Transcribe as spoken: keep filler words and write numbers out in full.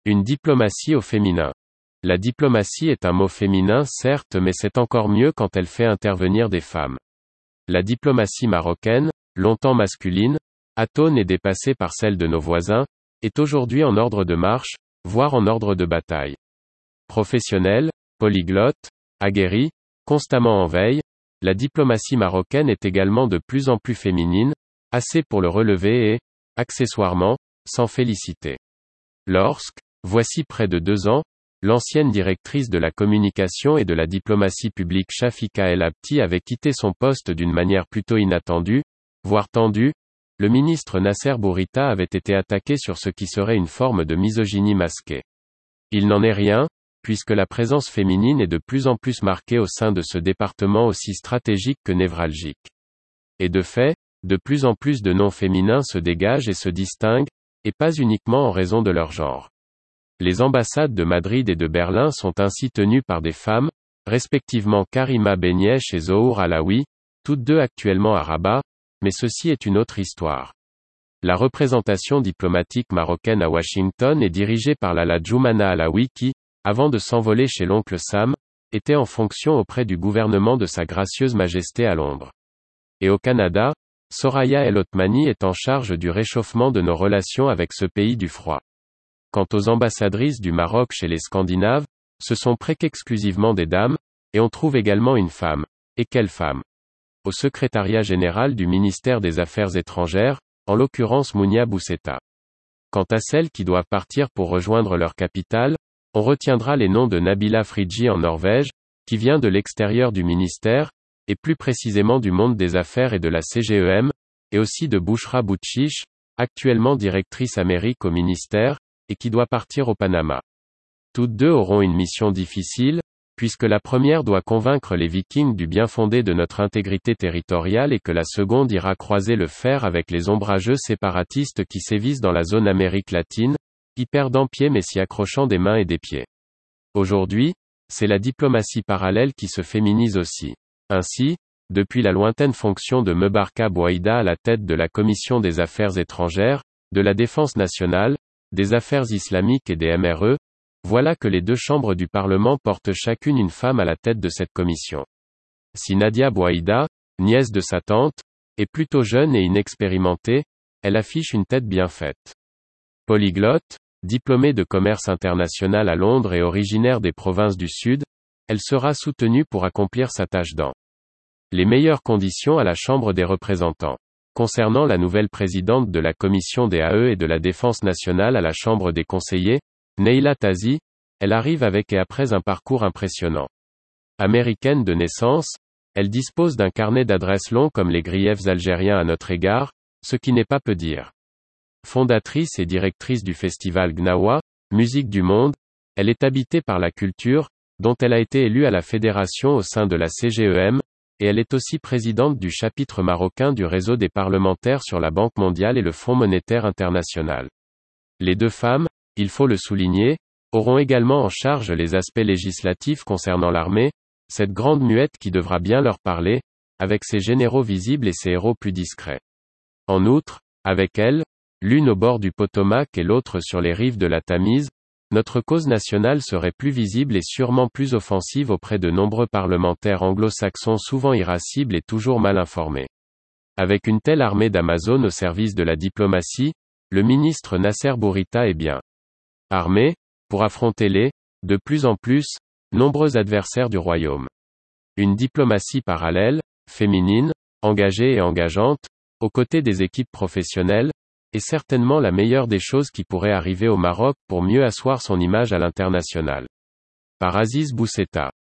Une diplomatie au féminin. La diplomatie est un mot féminin certes, mais c'est encore mieux quand elle fait intervenir des femmes. La diplomatie marocaine, longtemps masculine, atone et dépassée par celle de nos voisins, est aujourd'hui en ordre de marche, voire en ordre de bataille. Professionnelle, polyglotte, aguerrie, constamment en veille, la diplomatie marocaine est également de plus en plus féminine, assez pour le relever et, accessoirement, s'en féliciter. Lorsque, voici près de deux ans, l'ancienne directrice de la communication et de la diplomatie publique Shafika El Habti avait quitté son poste d'une manière plutôt inattendue, voire tendue, le ministre Nasser Bourita avait été attaqué sur ce qui serait une forme de misogynie masquée. Il n'en est rien, puisque la présence féminine est de plus en plus marquée au sein de ce département aussi stratégique que névralgique. Et de fait, de plus en plus de noms féminins se dégagent et se distinguent, et pas uniquement en raison de leur genre. Les ambassades de Madrid et de Berlin sont ainsi tenues par des femmes, respectivement Karima Beniesh et Zohour Alaoui, toutes deux actuellement à Rabat, mais ceci est une autre histoire. La représentation diplomatique marocaine à Washington est dirigée par Lala Djoumana Alaoui qui, avant de s'envoler chez l'oncle Sam, était en fonction auprès du gouvernement de Sa Gracieuse Majesté à Londres. Et au Canada, Soraya El Othmani est en charge du réchauffement de nos relations avec ce pays du froid. Quant aux ambassadrices du Maroc chez les Scandinaves, ce sont presque exclusivement des dames, et on trouve également une femme. Et quelle femme? Au secrétariat général du ministère des Affaires étrangères, en l'occurrence Mounia Bousseta. Quant à celles qui doivent partir pour rejoindre leur capitale, on retiendra les noms de Nabila Fridji en Norvège, qui vient de l'extérieur du ministère, et plus précisément du monde des affaires et de la C G E M, et aussi de Bouchra Boutchiche, actuellement directrice Amérique au ministère, et qui doit partir au Panama. Toutes deux auront une mission difficile, puisque la première doit convaincre les Vikings du bien fondé de notre intégrité territoriale et que la seconde ira croiser le fer avec les ombrageux séparatistes qui sévissent dans la zone Amérique latine, y perdant pied mais s'y accrochant des mains et des pieds. Aujourd'hui, c'est la diplomatie parallèle qui se féminise aussi. Ainsi, depuis la lointaine fonction de Mebarka Bouaïda à la tête de la Commission des Affaires étrangères, de la Défense nationale, des Affaires islamiques et des M R E, voilà que les deux chambres du Parlement portent chacune une femme à la tête de cette commission. Si Nadia Bouaïda, nièce de sa tante, est plutôt jeune et inexpérimentée, elle affiche une tête bien faite. Polyglotte, diplômée de commerce international à Londres et originaire des provinces du Sud, elle sera soutenue pour accomplir sa tâche dans les meilleures conditions à la Chambre des représentants. Concernant la nouvelle présidente de la Commission des A E et de la Défense nationale à la Chambre des conseillers, Neila Tazi, elle arrive avec et après un parcours impressionnant. Américaine de naissance, elle dispose d'un carnet d'adresses long comme les griefs algériens à notre égard, ce qui n'est pas peu dire. Fondatrice et directrice du festival Gnawa, Musique du Monde, elle est habitée par la culture, dont elle a été élue à la fédération au sein de la C G E M, et elle est aussi présidente du chapitre marocain du réseau des parlementaires sur la Banque mondiale et le Fonds monétaire international. Les deux femmes, il faut le souligner, auront également en charge les aspects législatifs concernant l'armée, cette grande muette qui devra bien leur parler, avec ses généraux visibles et ses héros plus discrets. En outre, avec elles, l'une au bord du Potomac et l'autre sur les rives de la Tamise, notre cause nationale serait plus visible et sûrement plus offensive auprès de nombreux parlementaires anglo-saxons souvent irascibles et toujours mal informés. Avec une telle armée d'Amazones au service de la diplomatie, le ministre Nasser Bourita est bien armé, pour affronter les, de plus en plus, nombreux adversaires du royaume. Une diplomatie parallèle, féminine, engagée et engageante, aux côtés des équipes professionnelles, est certainement la meilleure des choses qui pourrait arriver au Maroc pour mieux asseoir son image à l'international. Par Aziz Bousseta.